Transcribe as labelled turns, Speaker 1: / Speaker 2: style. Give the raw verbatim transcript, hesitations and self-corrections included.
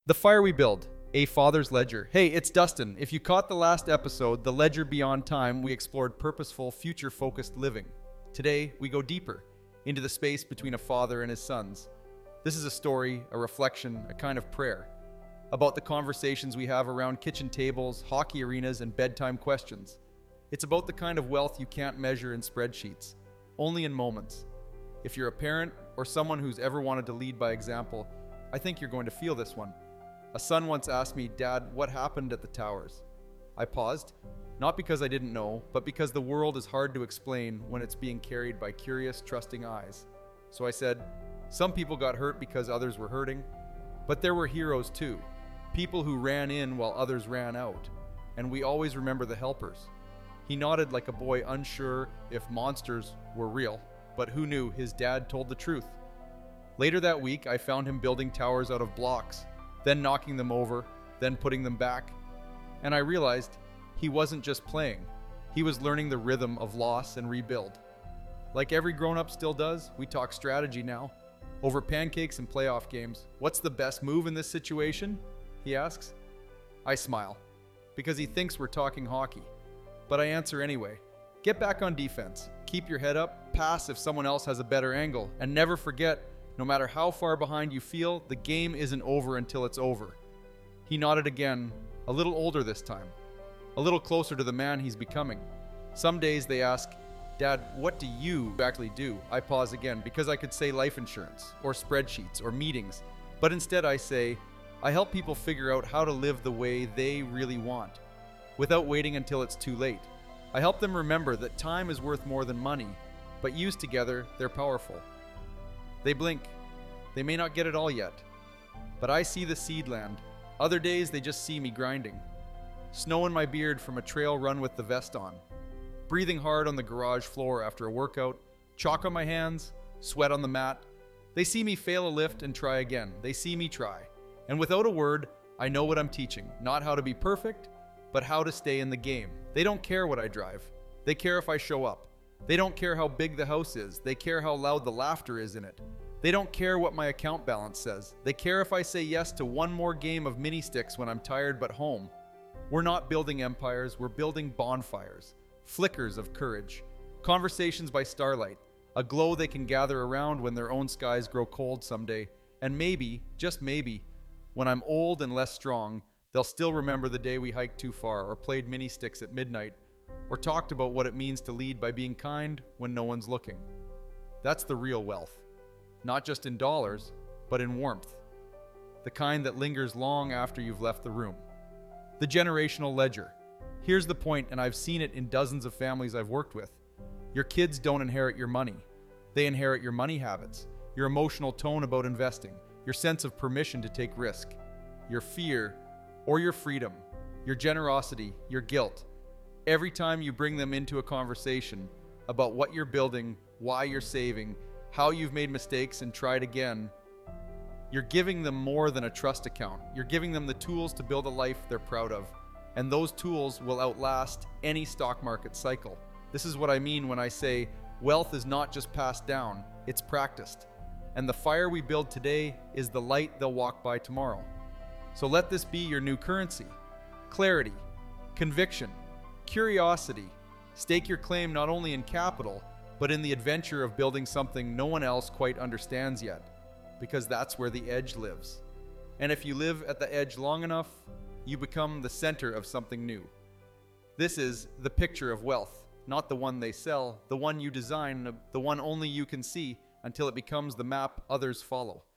Speaker 1: The Fire We Build, A Father's Ledger. Hey, it's Dustin. If you caught the last episode, The Ledger Beyond Time, we explored purposeful, future-focused living. Today, we go deeper, into the space between a father and his sons. This is a story, a reflection, a kind of prayer, about the conversations we have around kitchen tables, hockey arenas, and bedtime questions. It's about the kind of wealth you can't measure in spreadsheets, only in moments. If you're a parent or someone who's ever wanted to lead by example, I think you're going to feel this one. A son once asked me, "Dad, what happened at the towers?" I paused, not because I didn't know, but because the world is hard to explain when it's being carried by curious, trusting eyes. So I said, some people got hurt because others were hurting, but there were heroes too, people who ran in while others ran out, and we always remember the helpers. He nodded like a boy unsure if monsters were real, but who knew his dad told the truth. Later that week, I found him building towers out of blocks, then knocking them over, then putting them back. And I realized he wasn't just playing. He was learning the rhythm of loss and rebuild. Like every grown-up still does, we talk strategy now. Over pancakes and playoff games. What's the best move in this situation? He asks. I smile, because he thinks we're talking hockey. But I answer anyway. Get back on defense. Keep your head up, pass if someone else has a better angle, and never forget, no matter how far behind you feel, the game isn't over until it's over. He nodded again, a little older this time, a little closer to the man he's becoming. Some days they ask, "Dad, what do you actually do?" I pause again, because I could say life insurance, or spreadsheets, or meetings, but instead I say, I help people figure out how to live the way they really want, without waiting until it's too late. I help them remember that time is worth more than money, but used together, they're powerful. They blink. They may not get it all yet. But I see the seed land. Other days, they just see me grinding. Snow in my beard from a trail run with the vest on. Breathing hard on the garage floor after a workout. Chalk on my hands. Sweat on the mat. They see me fail a lift and try again. They see me try. And without a word, I know what I'm teaching. Not how to be perfect, but how to stay in the game. They don't care what I drive. They care if I show up. They don't care how big the house is. They care how loud the laughter is in it. They don't care what my account balance says. They care if I say yes to one more game of mini sticks when I'm tired but home. We're not building empires, we're building bonfires. Flickers of courage. Conversations by starlight. A glow they can gather around when their own skies grow cold someday. And maybe, just maybe, when I'm old and less strong, they'll still remember the day we hiked too far or played mini sticks at midnight, or talked about what it means to lead by being kind when no one's looking. That's the real wealth. Not just in dollars, but in warmth. The kind that lingers long after you've left the room. The generational ledger. Here's the point, and I've seen it in dozens of families I've worked with. Your kids don't inherit your money. They inherit your money habits, your emotional tone about investing, your sense of permission to take risk, your fear or your freedom, your generosity, your guilt. Every time you bring them into a conversation about what you're building, why you're saving, how you've made mistakes and tried again, you're giving them more than a trust account. You're giving them the tools to build a life they're proud of. And those tools will outlast any stock market cycle. This is what I mean when I say wealth is not just passed down, it's practiced. And the fire we build today is the light they'll walk by tomorrow. So let this be your new currency. Clarity, conviction, curiosity. Stake your claim not only in capital, but in the adventure of building something no one else quite understands yet, because that's where the edge lives. And if you live at the edge long enough, you become the center of something new. This is the picture of wealth, not the one they sell, the one you design, the one only you can see until it becomes the map others follow.